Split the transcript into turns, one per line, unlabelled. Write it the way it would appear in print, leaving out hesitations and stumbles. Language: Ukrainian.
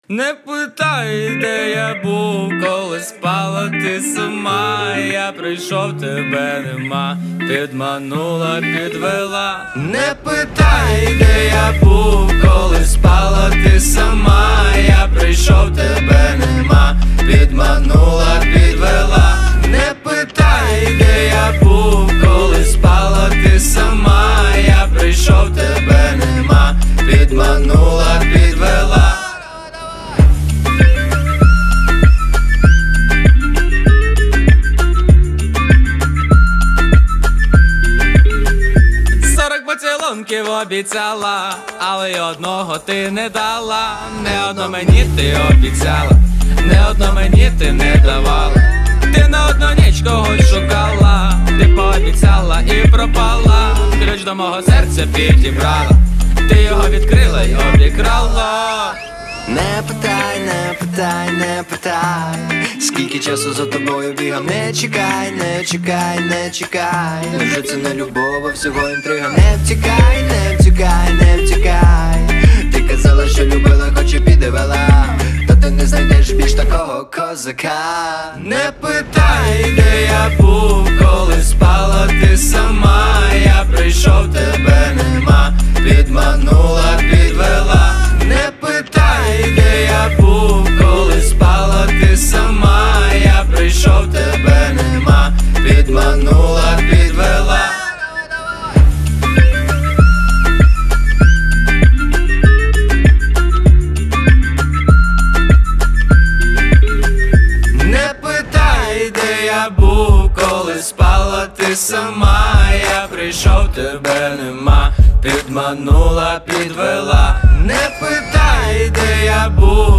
Не питай, де я був, коли спала ти сама. Я прийшов, тебе нема, підманула, підвела. Не питай, де я був, коли спала ти сама. Я прийшов, тебе нема, підманула, підвела. Не питай, де я був, коли спала ти сама. Я прийшов, тебе нема, підманула, підвела. Поцілунків обіцяла, але й одного ти не дала. Не одно мені ти обіцяла, не одно мені ти не давала. Ти на одну ніч когось шукала, ти пообіцяла і пропала. Ключ до мого серця підібрала, ти його відкрила й обікрала.
Не питай, не питай, не питай, скільки часу за тобою бігав. Не чекай, не чекай, не чекай. Невже це не любов, а всього інтрига. Не втікай, не втікай, не втікай. Ти казала, що любила, хоч і підвела. Та ти не знайдеш більш такого козака.
Не питай, де я був, коли спала ти сама. Я прийшов, тебе нема, підманула, підвела. Не питай, де я був, коли спала ти сама. Я прийшов, тебе нема, підманула, підвела. Не питай, де я був, коли спала ти сама. Я прийшов, тебе нема, підманула, підвела. Не питай, де я був,